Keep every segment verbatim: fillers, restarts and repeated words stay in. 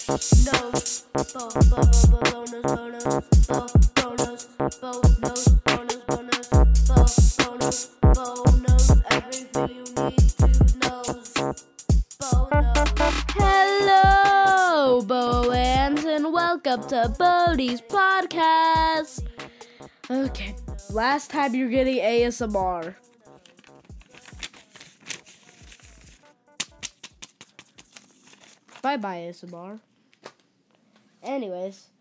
bonus, bo, bo, bo, bonus, bonus, bo, bonus, bonus, bonus, bonus, bo, bonus, bonus, everything you need to know. Bonus. Hello, Boans, and welcome to Bodie's podcast. Okay, last time you're getting A S M R. Bye-bye, A S M R. Anyways.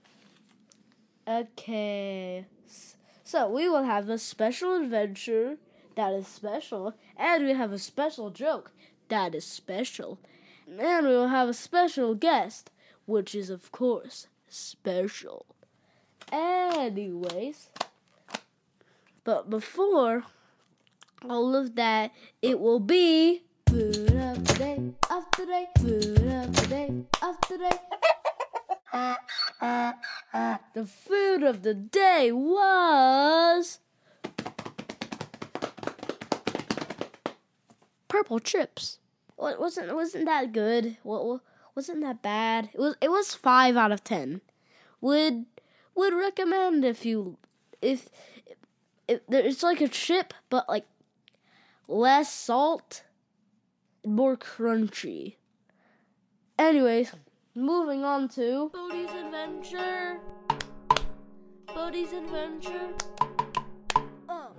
Okay. So, we will have a special adventure that is special. And we have a special joke that is special. And we will have a special guest, which is, of course, special. Anyways. But before all of that, it will be... Food of the day, of the day, food of the day, of the day. The food of the day was purple chips. It wasn't wasn't that good? What wasn't that bad? It was it was five out of ten. Would would recommend if you if, if it's like a chip but like less salt. More crunchy. Anyways, moving on to Bodie's Adventure. Bodie's Adventure. Oh.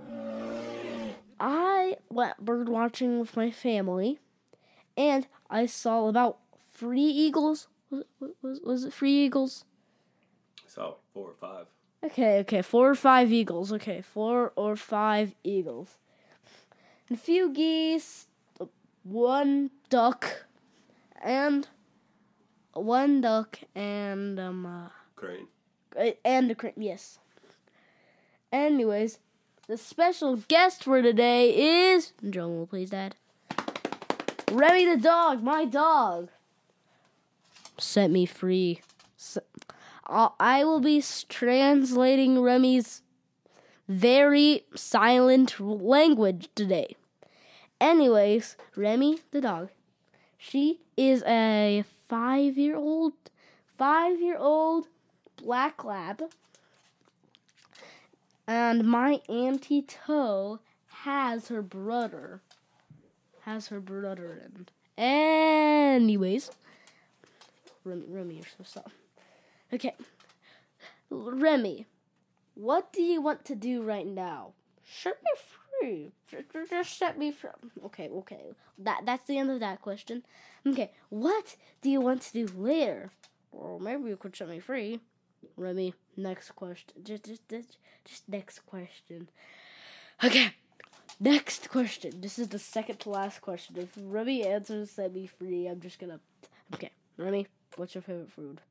I went bird watching with my family, and I saw about three eagles. Was, was, was it three eagles? I saw four or five. Okay, okay, four or five eagles. Okay, four or five eagles. And a few geese. One duck, and one duck, and um, uh, crane, and a crane. Yes. Anyways, the special guest for today is Joan. Will please, Dad. Remy the dog, my dog. Set me free. So, I will be translating Remy's very silent language today. Anyways, Remy, the dog, she is a five-year-old, five-year-old black lab, and my Auntie Toe has her brother, has her brother in. Anyways, Remy, Remy, you're so soft. Okay, Remy, what do you want to do right now? Set me free. Just set me free. Okay, okay. That that's the end of that question. Okay, what do you want to do later? Or maybe you could set me free. Remy, next question. Just, just, just, just next question. Okay, next question. This is the second to last question. If Remy answers set me free, I'm just gonna. Okay, Remy, what's your favorite food?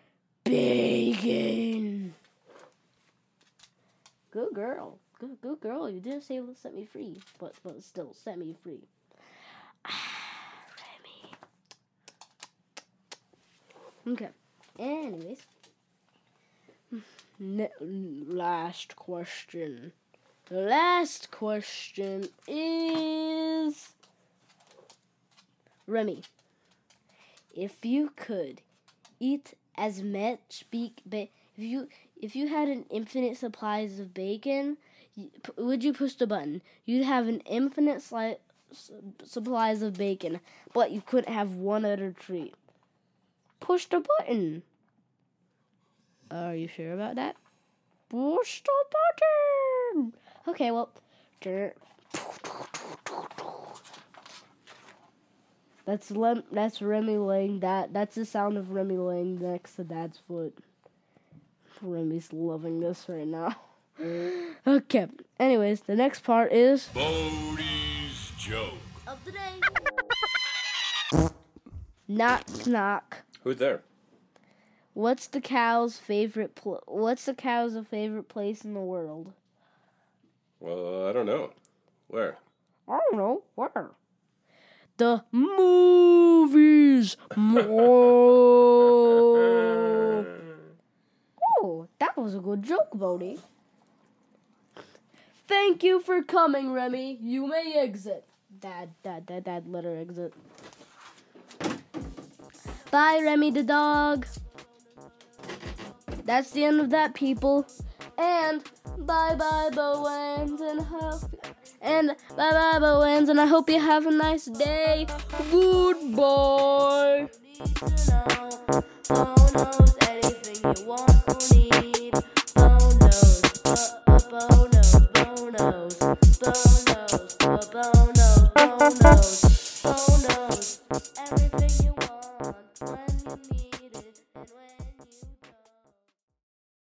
Bacon. Good girl. Good, good girl. You didn't say set me free, but but still set me free. Ah, Remy. Okay. Anyways, N- last question. The last question is Remy. If you could eat as much be- ba- if you if you had an infinite supplies of bacon. Would you push the button? You'd have an infinite sli- supplies of bacon, but you couldn't have one other treat. Push the button. Are you sure about that? Push the button. Okay, well. That's Lem- That's Remy laying that. That's the sound of Remy laying next to Dad's foot. Remy's loving this right now. Okay. Anyways, the next part is Bodie's joke of the day. Knock knock. Who's there? What's the cow's favorite? Pl- What's the cow's favorite place in the world? Well, I don't know. Where? I don't know. Where? The movies. Oh, that was a good joke, Bodie. Thank you for coming, Remy. You may exit. Dad, dad, dad, dad, let her exit. Bye, Remy the dog. That's the end of that, people. And bye bye, Bowens, and hope and bye bye, Bowens, and I hope you have a nice day. Goodbye. Bo knows anything you want or need. Bo knows, Bo knows, Bo knows, Bo knows, Bo knows, Bo knows, Bo knows everything.